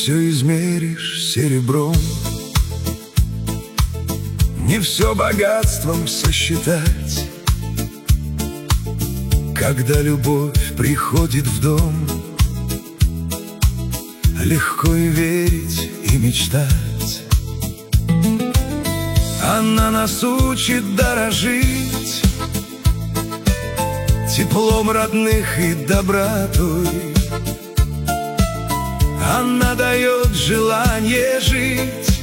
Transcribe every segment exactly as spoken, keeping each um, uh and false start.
все измеришь серебром, не все богатством сосчитать. Когда любовь приходит в дом, легко и верить, и мечтать. Она нас учит дорожить теплом родных и добротой. Она дает желание жить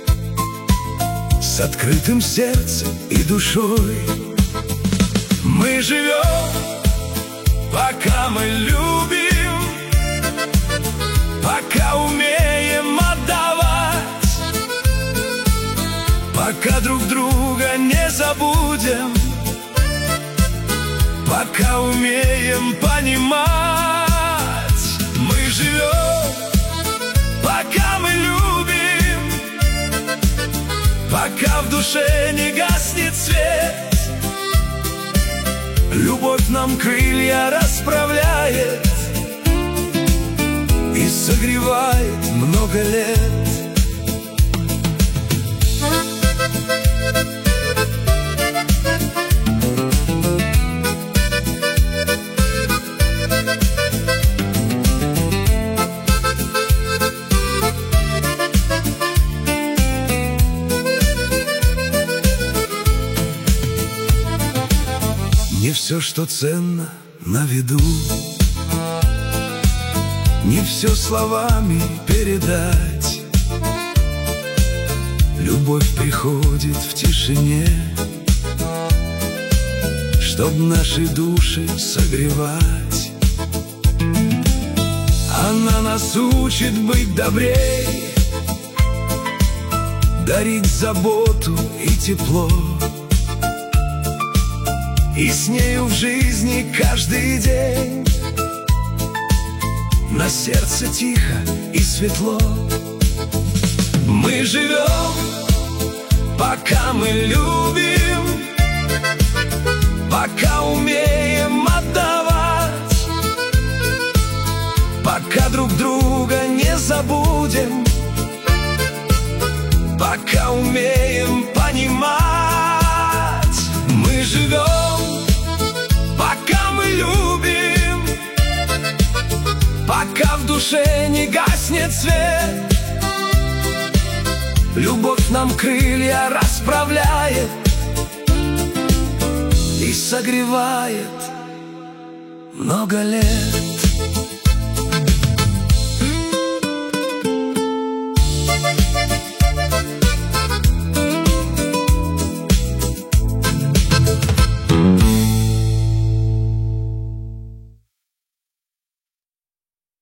с открытым сердцем и душой. Мы живем, пока мы любим, пока умеем отдавать, пока друг друга не забудем, пока умеем понимать. Мы живем, пока мы любим, пока в душе не гаснет свет. Любовь нам крылья расправляет и согревает много лет. Не все, что ценно, на виду, не все словами передать. Любовь приходит в тишине, чтоб наши души согревать. Она нас учит быть добрей, дарить заботу и тепло. И с нею в жизни каждый день на сердце тихо и светло. Мы живем, пока мы любим, пока умеем отдавать, пока друг друга не забудем, пока умеем понимать. Мы живем, пока мы любим, пока в душе не гаснет свет. Любовь нам крылья расправляет и согревает много лет.